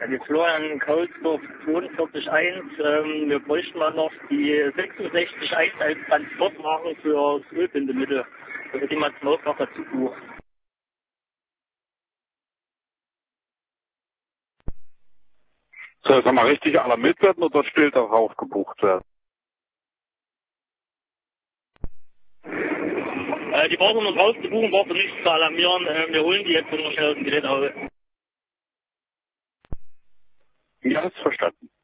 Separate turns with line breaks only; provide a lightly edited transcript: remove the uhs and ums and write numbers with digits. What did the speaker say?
Wir Florian Kaulsdorf 42.1. Wir bräuchten mal noch die 66.1 als Transportwagen für das Ölbindemittel. Da wird jemand zum Auftrag dazu buchen.
Soll das nochmal richtig alarmiert werden oder still darauf gebucht werden?
Die brauchen uns rauszubuchen, brauchen nichts zu alarmieren. Wir holen die jetzt nur schnell aus dem Gerät aus.
Ja, ist verstanden.